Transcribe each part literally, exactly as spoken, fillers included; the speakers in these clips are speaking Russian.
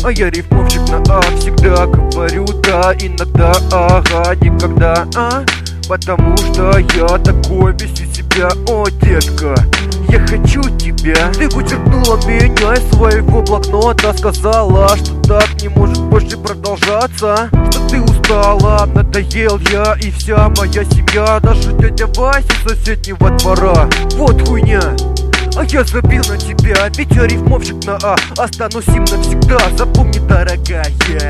А я рифмовщик на А, всегда говорю да, иногда ага, никогда а. Потому что я такой весь из себя, о, детка, я хочу тебя. Ты вычеркнула меня из своего блокнота, сказала, что так не может больше продолжаться, что ты устала, надоел я и вся моя семья, даже дядя Вася с соседнего двора. Вот хуйня. А я забил на тебя, ведь я рифмовщик на А, останусь им навсегда, запомни, дорогая.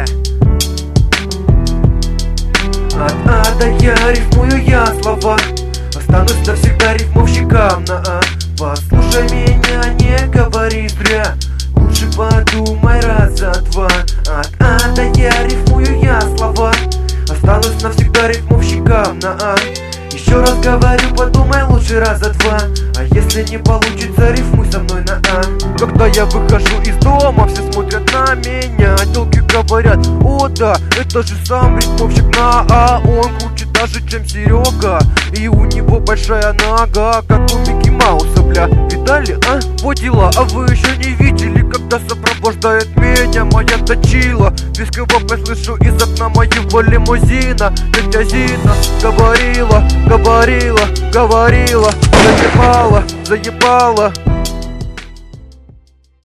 От ада я рифмую я слова, останусь навсегда рифмовщиком на А. Послушай меня, не говори зря, лучше подумай раза два. От ада я рифмую я слова, останусь навсегда рифмовщиком на А. Еще раз говорю, подумай лучше раза два. А если не получится, рифмуй со мной на А. Когда я выхожу из дома, все смотрят на меня, телки говорят: о да, это же сам рифмовщик на А. Он круче даже, чем Серега, и у него большая нога, как у Микки Мауса, бля. Видали, а? Вот дела, а вы еще не видели, когда сопровождает меня моя точила. Весь КВП слышу из окна моего лимузина. Тетя Зина говорила, говорила, говорила, заебала, заебала.